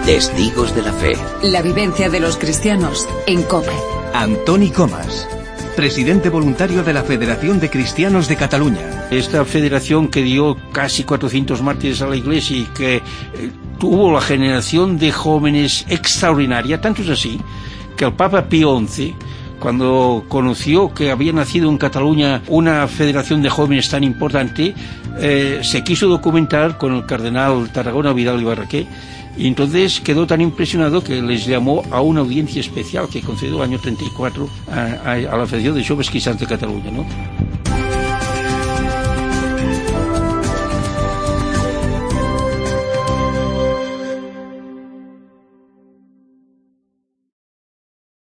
Testigos de la Fe. La vivencia de los cristianos en COPE. Antoni Comas, presidente voluntario de la Federación de Cristianos de Cataluña. Esta federación que dio casi 400 mártires a la Iglesia y que tuvo la generación de jóvenes extraordinaria, tanto es así que el Papa Pío XI, cuando conoció que había nacido en Cataluña una federación de jóvenes tan importante, se quiso documentar con el cardenal Tarragona Vidal y Barraquer, y entonces quedó tan impresionado que les llamó a una audiencia especial que concedió el año 34 a la Federación de Jóvenes Cristianos de Cataluña, ¿no?